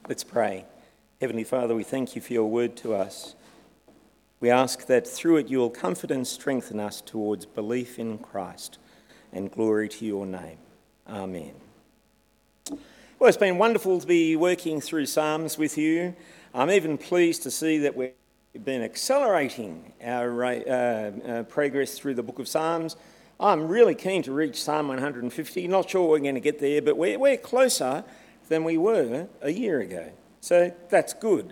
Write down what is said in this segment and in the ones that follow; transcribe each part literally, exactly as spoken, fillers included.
Let's pray. Heavenly Father, we thank you for your word to us. We ask that through it you will comfort and strengthen us towards belief in Christ and glory to your name. Amen. Well, it's been wonderful to be working through Psalms with you. I'm even pleased to see that we've been accelerating our uh, uh, progress through the book of Psalms. I'm really keen to reach Psalm one hundred fifty. Not sure we're going to get there, but we're, we're closer than we were a year ago. So that's good.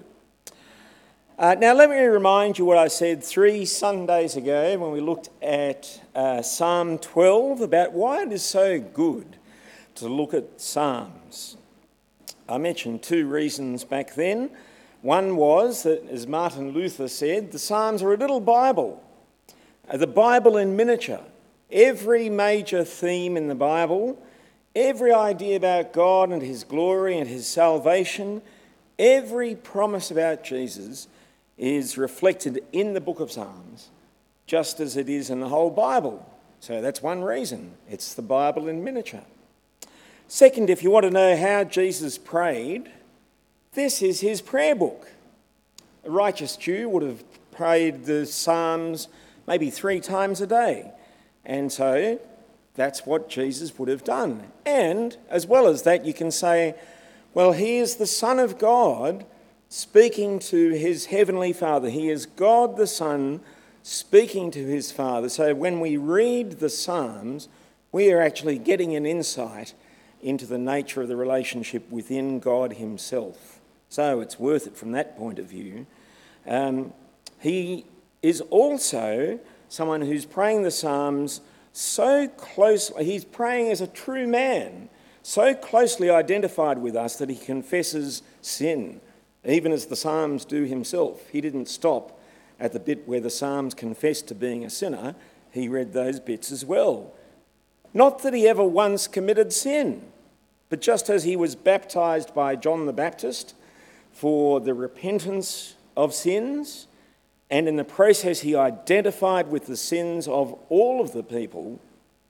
Uh, now let me remind you what I said three Sundays ago when we looked at uh, Psalm twelve about why it is so good to look at Psalms. I mentioned two reasons back then. One was that, as Martin Luther said, the Psalms are a little Bible, uh, the Bible in miniature. Every major theme in the Bible, every idea about God and his glory and his salvation, every promise about Jesus is reflected in the book of Psalms, just as it is in the whole Bible. So that's one reason. It's the Bible in miniature. Second, if you want to know how Jesus prayed, this is his prayer book. A righteous Jew would have prayed the Psalms maybe three times a day. And so that's what Jesus would have done. And as well as that, you can say, well, he is the Son of God speaking to his heavenly Father. He is God the Son speaking to his Father. So when we read the Psalms, we are actually getting an insight into the nature of the relationship within God himself. So it's worth it from that point of view. Um, he is also someone who's praying the Psalms so closely, he's praying as a true man, so closely identified with us that he confesses sin, even as the Psalms do himself. He didn't stop at the bit where the Psalms confessed to being a sinner. He read those bits as well. Not that he ever once committed sin, but just as he was baptised by John the Baptist for the repentance of sins, and in the process he identified with the sins of all of the people,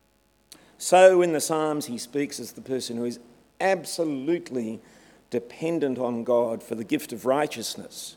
so in the Psalms he speaks as the person who is absolutely dependent on God for the gift of righteousness.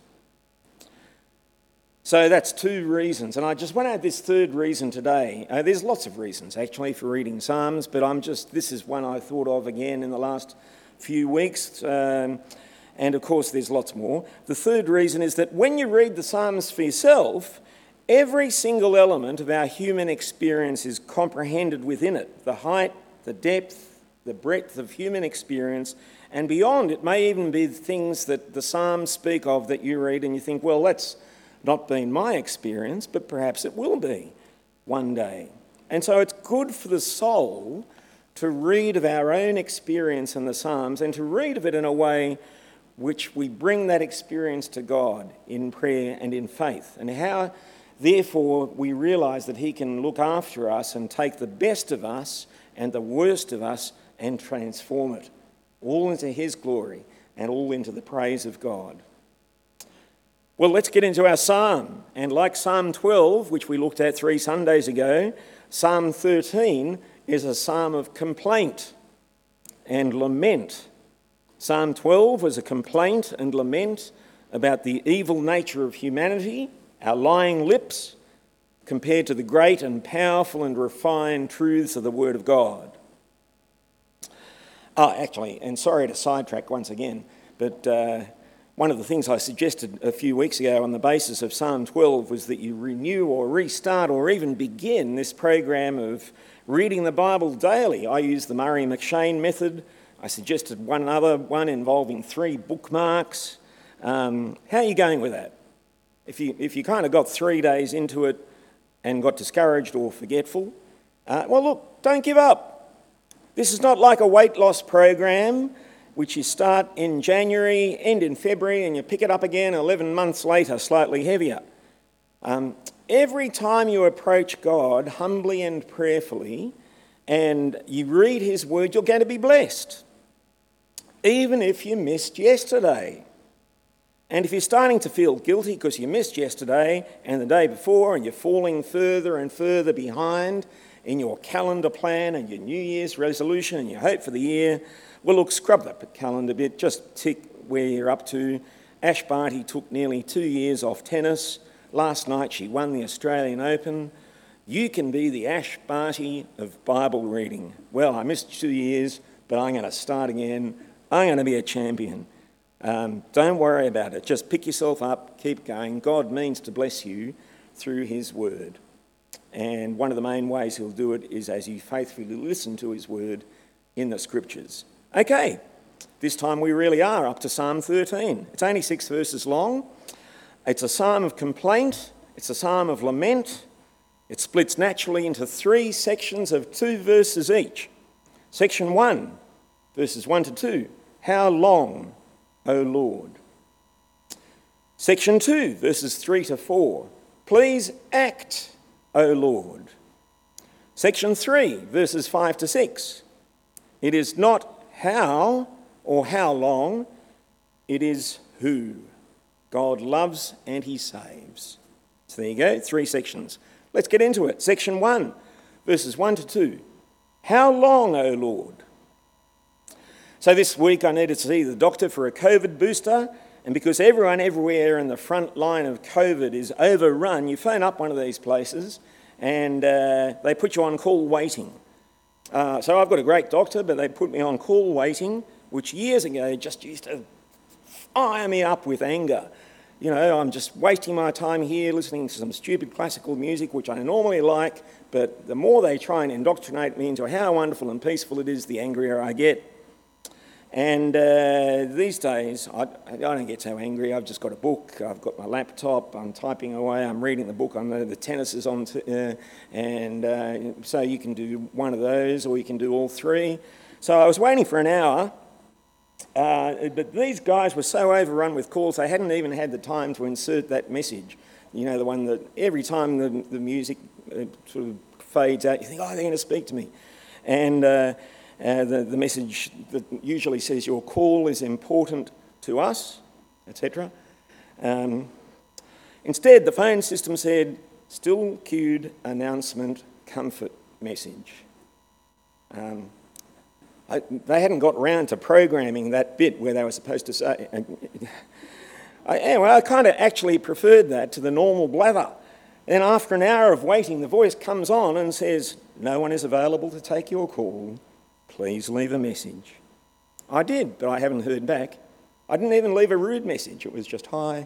So that's two reasons, and I just want to add this third reason today. Uh, there's lots of reasons actually for reading Psalms, but I'm just this is one I thought of again in the last few weeks. Um, And of course, there's lots more. The third reason is that when you read the Psalms for yourself, every single element of our human experience is comprehended within it. The height, the depth, the breadth of human experience, and beyond. It may even be things that the Psalms speak of that you read and you think, well, that's not been my experience, but perhaps it will be one day. And so it's good for the soul to read of our own experience in the Psalms and to read of it in a way which we bring that experience to God in prayer and in faith, and how, therefore, we realise that he can look after us and take the best of us and the worst of us and transform it, all into his glory and all into the praise of God. Well, let's get into our psalm, and like Psalm twelve, which we looked at three Sundays ago, Psalm thirteen is a psalm of complaint and lament. Psalm twelve was a complaint and lament about the evil nature of humanity, our lying lips, compared to the great and powerful and refined truths of the Word of God. Oh, actually, and sorry to sidetrack once again, but uh, one of the things I suggested a few weeks ago on the basis of Psalm twelve was that you renew or restart or even begin this program of reading the Bible daily. I use the Murray M'Cheyne method. I suggested one other one involving three bookmarks. Um, how are you going with that? If you if you kind of got three days into it and got discouraged or forgetful, uh, well, look, don't give up. This is not like a weight loss program which you start in January, end in February, and you pick it up again eleven months later, slightly heavier. Um, every time you approach God humbly and prayerfully and you read his word, you're going to be blessed. Even if you missed yesterday. And if you're starting to feel guilty because you missed yesterday and the day before and you're falling further and further behind in your calendar plan and your New Year's resolution and your hope for the year, well, look, scrub that calendar bit, just tick where you're up to. Ash Barty took nearly two years off tennis. Last night she won the Australian Open. You can be the Ash Barty of Bible reading. Well, I missed two years, but I'm going to start again. I'm going to be a champion. Um, don't worry about it. Just pick yourself up, keep going. God means to bless you through his word. And one of the main ways he'll do it is as you faithfully listen to his word in the scriptures. Okay, this time we really are up to Psalm thirteen. It's only six verses long. It's a psalm of complaint. It's a psalm of lament. It splits naturally into three sections of two verses each. Section one, verses one to two. How long, O Lord? Section two, verses three to four. Please act, O Lord. Section three, verses five to six. It is not how or how long, it is who. God loves and he saves. So there you go, three sections. Let's get into it. Section one, verses one to two. How long, O Lord? So this week I needed to see the doctor for a COVID booster, and because everyone everywhere in the front line of COVID is overrun, you phone up one of these places and uh, they put you on call waiting. Uh, so I've got a great doctor, but they put me on call waiting, which years ago just used to fire me up with anger. You know, I'm just wasting my time here listening to some stupid classical music, which I normally like, but the more they try and indoctrinate me into how wonderful and peaceful it is, the angrier I get. And uh, these days, I, I don't get so angry. I've just got a book, I've got my laptop, I'm typing away, I'm reading the book, I know the tennis is on, t- uh, and uh, so you can do one of those or you can do all three. So I was waiting for an hour, uh, but these guys were so overrun with calls, they hadn't even had the time to insert that message. You know, the one that every time the, the music uh, sort of fades out, you think, oh, they're going to speak to me. And uh, Uh, the, the message that usually says your call is important to us, et cetera. Um, instead, the phone system said, still queued announcement comfort message. Um, I, they hadn't got round to programming that bit where they were supposed to say... Uh, I, anyway, I kind of actually preferred that to the normal blather. Then after an hour of waiting, the voice comes on and says, no one is available to take your call. Please leave a message. I did, but I haven't heard back. I didn't even leave a rude message. It was just hi.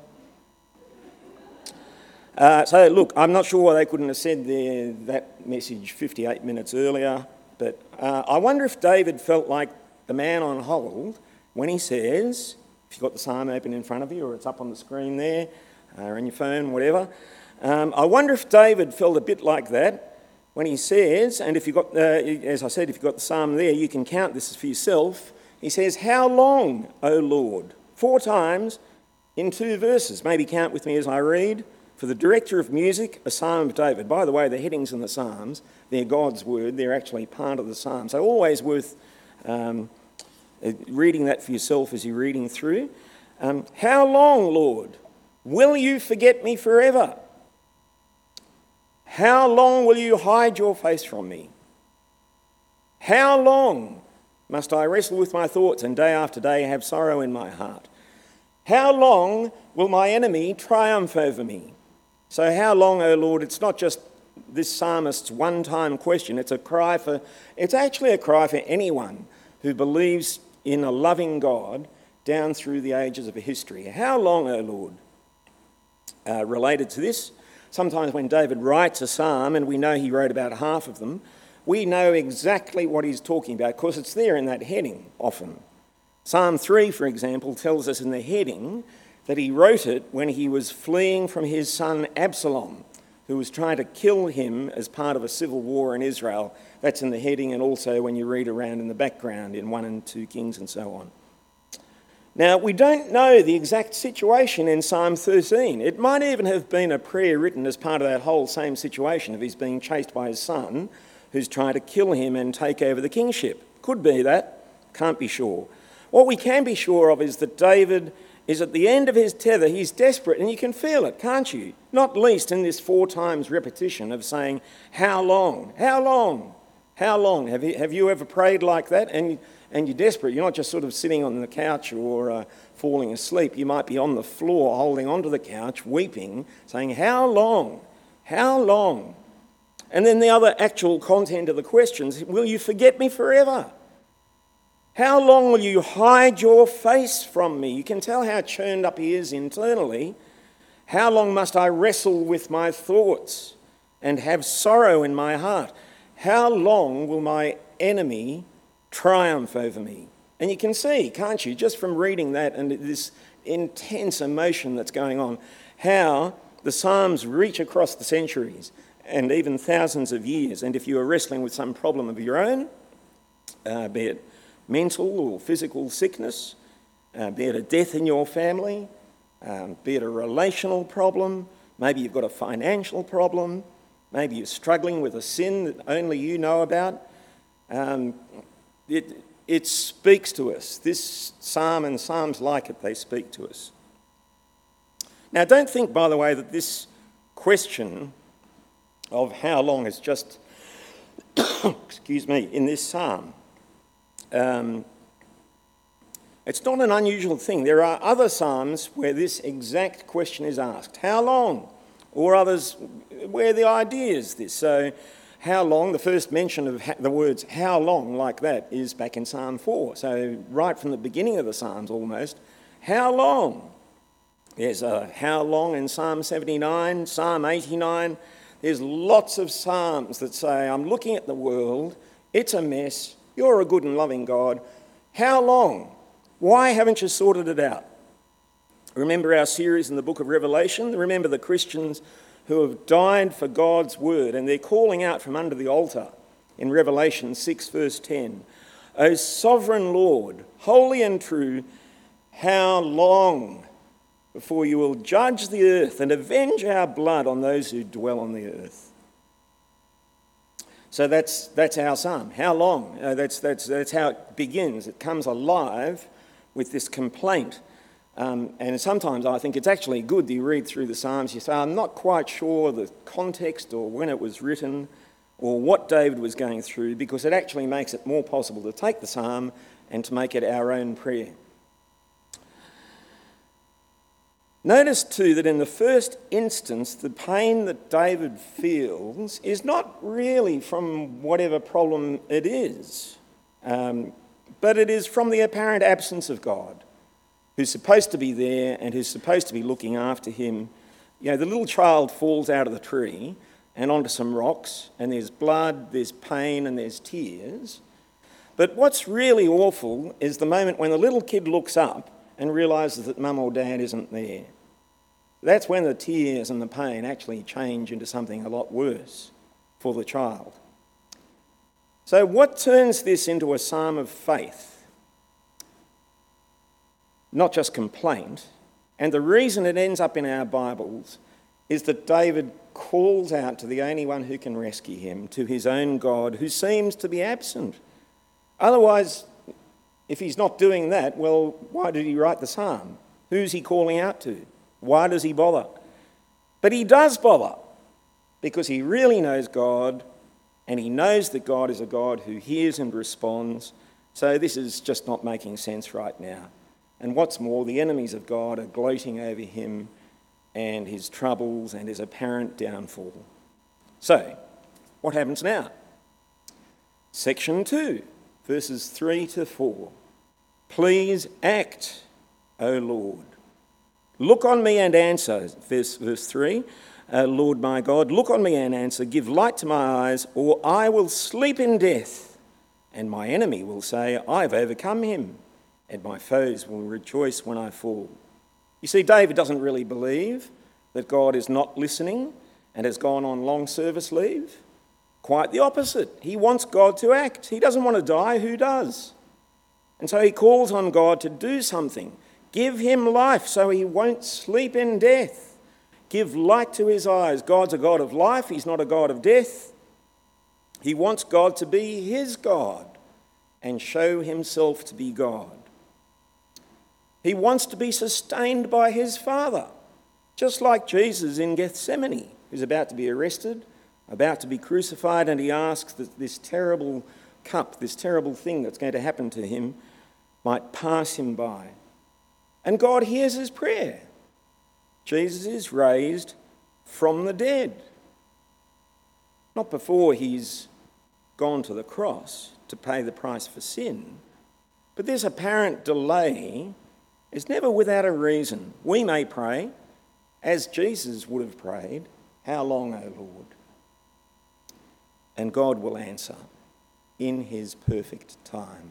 Uh, so look, I'm not sure why they couldn't have said the, that message fifty-eight minutes earlier, but uh, I wonder if David felt like the man on hold when he says, if you've got the psalm open in front of you or it's up on the screen there uh, or on your phone, whatever, um, I wonder if David felt a bit like that when he says, and if you've got, uh, as I said, if you've got the psalm there, you can count this for yourself. He says, how long, O Lord? Four times in two verses. Maybe count with me as I read. For the director of music, a psalm of David. By the way, the headings in the psalms, they're God's word. They're actually part of the psalm. So always worth um, reading that for yourself as you're reading through. Um, how long, Lord? Will you forget me forever? How long will you hide your face from me? How long must I wrestle with my thoughts and day after day have sorrow in my heart? How long will my enemy triumph over me? So how long, O Lord? It's not just this psalmist's one-time question. It's a cry for, it's actually a cry for anyone who believes in a loving God down through the ages of history. How long, O Lord? Uh, related to this, sometimes when David writes a psalm, and we know he wrote about half of them, we know exactly what he's talking about because it's there in that heading often. Psalm three, for example, tells us in the heading that he wrote it when he was fleeing from his son Absalom, who was trying to kill him as part of a civil war in Israel. That's in the heading, and also when you read around in the background in one and two Kings and so on. Now, we don't know the exact situation in Psalm thirteen. It might even have been a prayer written as part of that whole same situation of his being chased by his son, who's trying to kill him and take over the kingship. Could be that, can't be sure. What we can be sure of is that David is at the end of his tether. He's desperate, and you can feel it, can't you? Not least in this four times repetition of saying, how long, how long, how long? Have you, have you ever prayed like that? And and you're desperate. You're not just sort of sitting on the couch or uh, falling asleep. You might be on the floor holding onto the couch, weeping, saying, how long? How long? And then the other actual content of the questions, will you forget me forever? How long will you hide your face from me? You can tell how churned up he is internally. How long must I wrestle with my thoughts and have sorrow in my heart? How long will my enemy triumph over me? And you can see, can't you, just from reading that and this intense emotion that's going on, how the Psalms reach across the centuries and even thousands of years. And if you are wrestling with some problem of your own, uh, be it mental or physical sickness, uh, be it a death in your family, um, be it a relational problem, maybe you've got a financial problem, maybe you're struggling with a sin that only you know about, um, it, it speaks to us. This psalm and psalms like it, they speak to us. Now, don't think, by the way, that this question of how long is just, excuse me, in this psalm. Um, it's not an unusual thing. There are other psalms where this exact question is asked, how long? Or others where the idea is this. So how long, the first mention of the words how long like that is back in Psalm four. So right from the beginning of the Psalms almost, how long? There's a how long in Psalm seventy-nine, Psalm eighty-nine. There's lots of psalms that say, I'm looking at the world, it's a mess, you're a good and loving God. How long? Why haven't you sorted it out? Remember our series in the book of Revelation? Remember the Christians who have died for God's word, and they're calling out from under the altar in Revelation six verse ten, O sovereign Lord, holy and true, how long before you will judge the earth and avenge our blood on those who dwell on the earth? So that's that's our psalm. How long? Uh, that's, that's, that's how it begins. It comes alive with this complaint. Um, and sometimes I think it's actually good that you read through the Psalms. You say, I'm not quite sure the context or when it was written or what David was going through, because it actually makes it more possible to take the psalm and to make it our own prayer. Notice too that in the first instance, the pain that David feels is not really from whatever problem it is, um, but it is from the apparent absence of God, who's supposed to be there and who's supposed to be looking after him. You know, the little child falls out of the tree and onto some rocks, and there's blood, there's pain, and there's tears. But what's really awful is the moment when the little kid looks up and realises that mum or dad isn't there. That's when the tears and the pain actually change into something a lot worse for the child. So what turns this into a psalm of faith? Not just complaint. And the reason it ends up in our Bibles is that David calls out to the only one who can rescue him, to his own God, who seems to be absent. Otherwise, if he's not doing that, well, why did he write the psalm? Who's he calling out to? Why does he bother? But he does bother because he really knows God, and he knows that God is a God who hears and responds. So this is just not making sense right now. And what's more, the enemies of God are gloating over him and his troubles and his apparent downfall. So, what happens now? Section two, verses three to four. Please act, O Lord. Look on me and answer, verse, verse three. Uh, Lord my God, look on me and answer. Give light to my eyes, or I will sleep in death. And my enemy will say, I've overcome him. And my foes will rejoice when I fall. You see, David doesn't really believe that God is not listening and has gone on long service leave. Quite the opposite. He wants God to act. He doesn't want to die. Who does? And so he calls on God to do something. Give him life so he won't sleep in death. Give light to his eyes. God's a God of life. He's not a God of death. He wants God to be his God and show himself to be God. He wants to be sustained by his Father, just like Jesus in Gethsemane, who's about to be arrested, about to be crucified, and he asks that this terrible cup, this terrible thing that's going to happen to him, might pass him by. And God hears his prayer. Jesus is raised from the dead. Not before he's gone to the cross to pay the price for sin, but this apparent delay is never without a reason. We may pray, as Jesus would have prayed, "How long, O Lord?" And God will answer in his perfect time.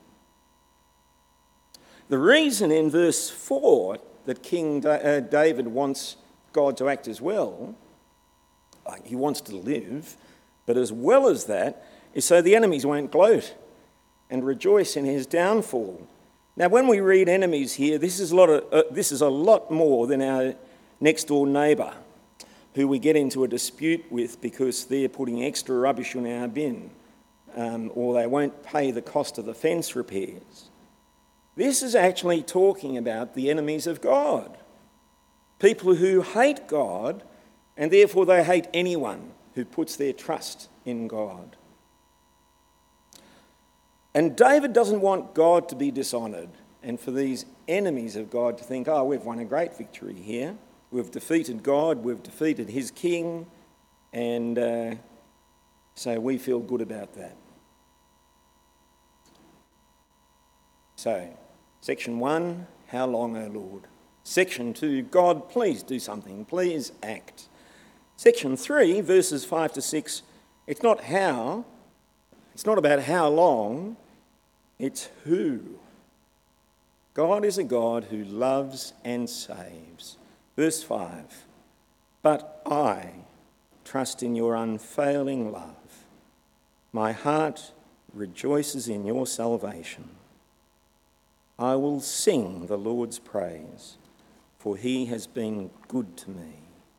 The reason in verse four that King David wants God to act as well, like he wants to live, but as well as that, is so the enemies won't gloat and rejoice in his downfall. Now, when we read enemies here, this is a lot of, uh, this is a lot more than our next door neighbour, who we get into a dispute with because they're putting extra rubbish in our bin, um, or they won't pay the cost of the fence repairs. This is actually talking about the enemies of God, people who hate God, and therefore they hate anyone who puts their trust in God. And David doesn't want God to be dishonoured and for these enemies of God to think, oh, we've won a great victory here. We've defeated God, we've defeated his king, and uh, so we feel good about that. So, section one, how long, O Lord? Section two, God, please do something, please act. Section three, verses five to six, it's not how, it's not about how long, it's who. God is a God who loves and saves. Verse five, but I trust in your unfailing love. My heart rejoices in your salvation. I will sing the Lord's praise, for he has been good to me.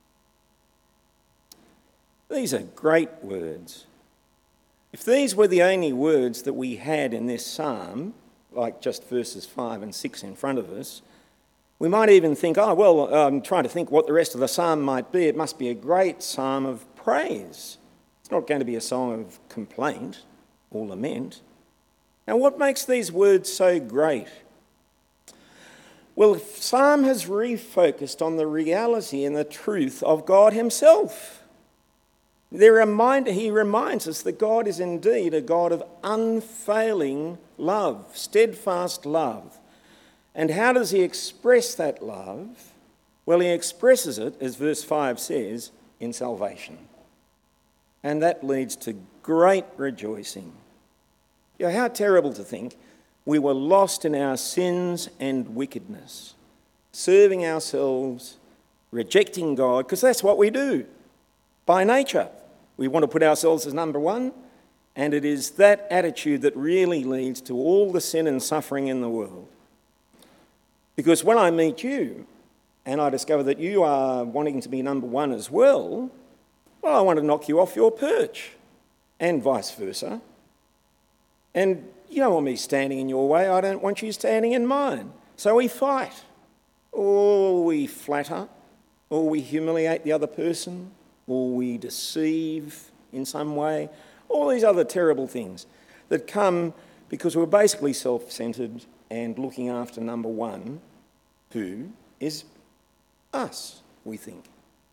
These are great words. If these were the only words that we had in this psalm, like just verses five and six in front of us, we might even think, oh, well, I'm trying to think what the rest of the psalm might be. It must be a great psalm of praise. It's not going to be a song of complaint or lament. Now, what makes these words so great? Well, the psalm has refocused on the reality and the truth of God himself. They remind, he reminds us that God is indeed a God of unfailing love, steadfast love. And how does he express that love? Well, he expresses it, as verse five says, in salvation. And that leads to great rejoicing. You know, how terrible to think we were lost in our sins and wickedness, serving ourselves, rejecting God, because that's what we do by nature. We want to put ourselves as number one, and it is that attitude that really leads to all the sin and suffering in the world. Because when I meet you and I discover that you are wanting to be number one as well, well, I want to knock you off your perch, and vice versa. And you don't want me standing in your way, I don't want you standing in mine. So we fight, or we flatter, or we humiliate the other person, or we deceive in some way, all these other terrible things that come because we're basically self-centred and looking after number one, who is us, we think.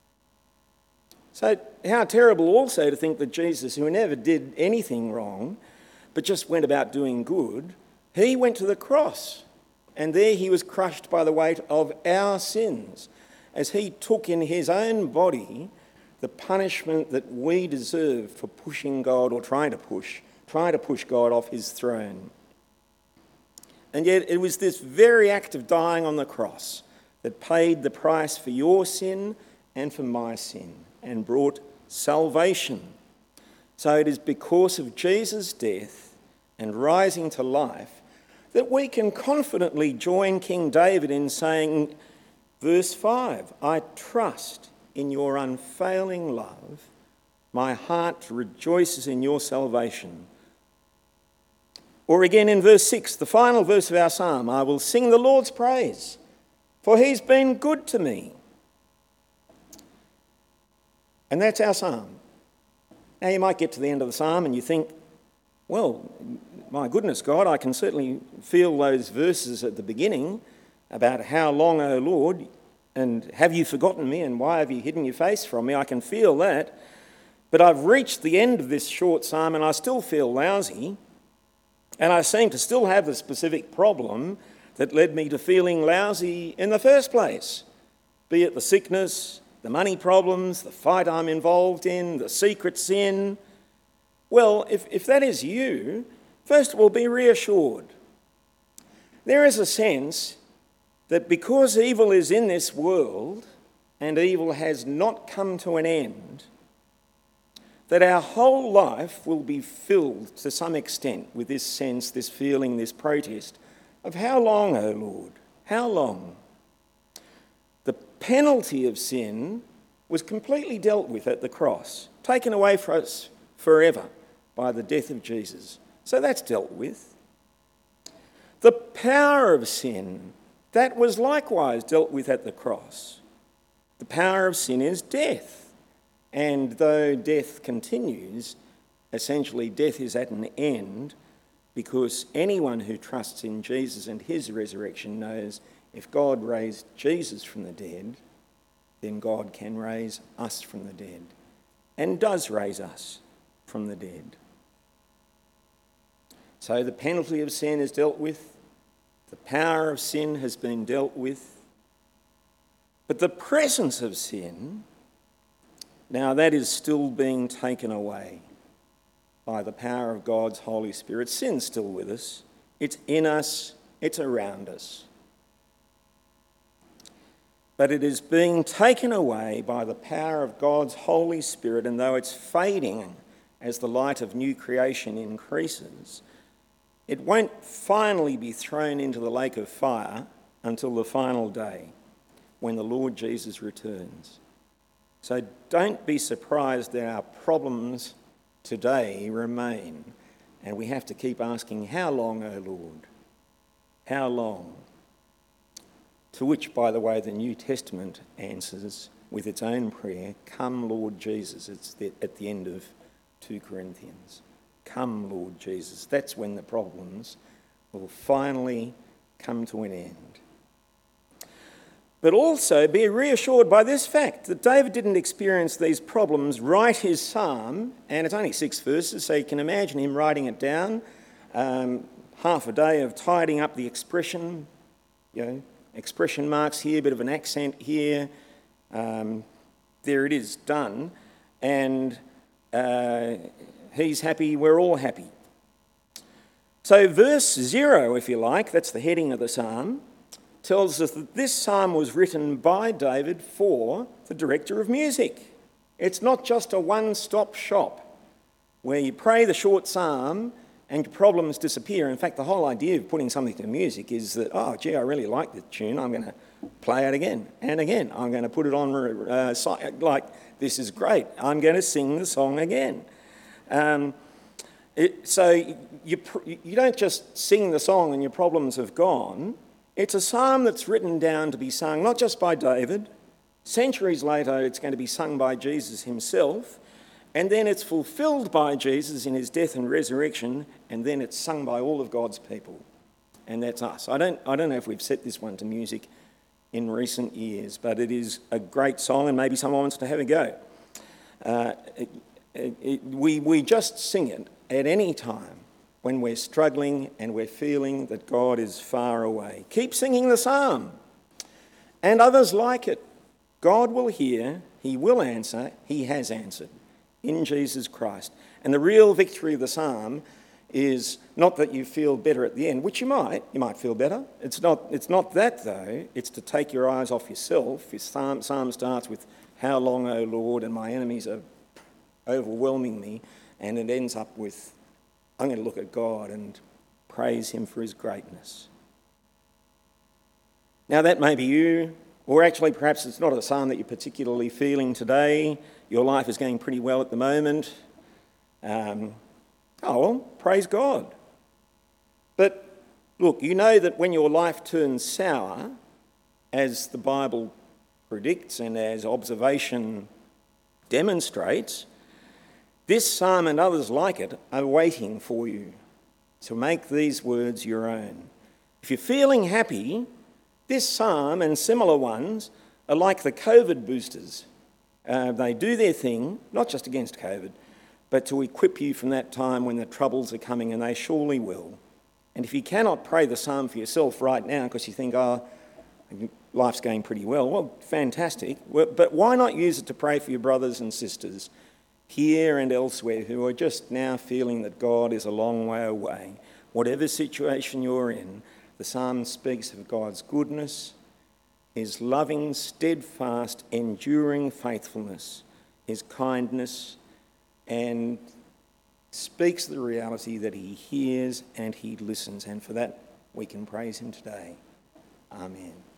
So how terrible also to think that Jesus, who never did anything wrong, but just went about doing good, he went to the cross, and there he was crushed by the weight of our sins, as he took in his own body the punishment that we deserve for pushing God, or trying to push, trying to push God off his throne. And yet it was this very act of dying on the cross that paid the price for your sin and for my sin and brought salvation. So it is because of Jesus' death and rising to life that we can confidently join King David in saying, verse five, I trust in your unfailing love. My heart rejoices in your salvation. Or again in verse six, the final verse of our psalm, I will sing the Lord's praise, for he's been good to me. And that's our psalm. Now you might get to the end of the psalm and you think, Well, my goodness, God, I can certainly feel those verses at the beginning about how long, O Lord, and have you forgotten me, and why have you hidden your face from me? I can feel that. But I've reached the end of this short psalm and I still feel lousy, and I seem to still have the specific problem that led me to feeling lousy in the first place, be it the sickness, the money problems, the fight I'm involved in, the secret sin. Well, if, if that is you, first of all, be reassured. There is a sense that because evil is in this world and evil has not come to an end, that our whole life will be filled to some extent with this sense, this feeling, this protest of how long, O Lord, how long? The penalty of sin was completely dealt with at the cross, taken away from us forever by the death of Jesus. So that's dealt with. The power of sin, that was likewise dealt with at the cross. The power of sin is death. And though death continues, essentially death is at an end, because anyone who trusts in Jesus and his resurrection knows if God raised Jesus from the dead, then God can raise us from the dead, and does raise us from the dead. So the penalty of sin is dealt with, the power of sin has been dealt with, but the presence of sin, now that is still being taken away by the power of God's Holy Spirit. Sin's still with us. It's in us. It's around us. But it is being taken away by the power of God's Holy Spirit, and though it's fading as the light of new creation increases, it won't finally be thrown into the lake of fire until the final day when the Lord Jesus returns. So don't be surprised that our problems today remain, and we have to keep asking, how long, O Lord? How long? To which, by the way, the New Testament answers with its own prayer, come, Lord Jesus. It's at the end of two Corinthians. Come, Lord Jesus. That's when the problems will finally come to an end. But also be reassured by this fact that David didn't experience these problems, write his psalm, and it's only six verses, so you can imagine him writing it down, um, half a day of tidying up the expression, you know, expression marks here, a bit of an accent here, um, there it is, done, and uh, he's happy, we're all happy. So verse zero, if you like, that's the heading of the psalm, tells us that this psalm was written by David for the director of music. It's not just a one-stop shop where you pray the short psalm and your problems disappear. In fact, the whole idea of putting something to music is that, oh, gee, I really like the tune, I'm going to play it again and again. I'm going to put it on, uh, like, this is great. I'm going to sing the song again. Um, it, so you, you don't just sing the song and your problems have gone. It's a psalm that's written down to be sung not just by David. Centuries later, it's going to be sung by Jesus himself. And then it's fulfilled by Jesus in his death and resurrection. And then it's sung by all of God's people. And that's us. I don't, I don't know if we've set this one to music in recent years, but it is a great song and maybe someone wants to have a go. Uh, it, it, it, we, we just sing it at any time when we're struggling and we're feeling that God is far away. Keep singing the psalm. And others like it. God will hear, he will answer, he has answered in Jesus Christ. And the real victory of the psalm is not that you feel better at the end, which you might, you might feel better. It's not, it's not that though, it's to take your eyes off yourself. Your psalm, psalm starts with, how long, O Lord, and my enemies are overwhelming me, and it ends up with, I'm going to look at God and praise him for his greatness. Now that may be you, or actually perhaps it's not a psalm that you're particularly feeling today. Your life is going pretty well at the moment. Um, oh well, praise God. But look, you know that when your life turns sour, as the Bible predicts and as observation demonstrates, This psalm and others like it are waiting for you. So make these words your own. If you're feeling happy, this psalm and similar ones are like the COVID boosters. Uh, they do their thing, not just against COVID, but to equip you from that time when the troubles are coming, and they surely will. And if you cannot pray the psalm for yourself right now because you think, oh, life's going pretty well, well, fantastic. But why not use it to pray for your brothers and sisters here and elsewhere who are just now feeling that God is a long way away? Whatever situation you're in, the psalm speaks of God's goodness, his loving, steadfast, enduring faithfulness, his kindness, and speaks the reality that he hears and he listens. And for that, we can praise him today. Amen.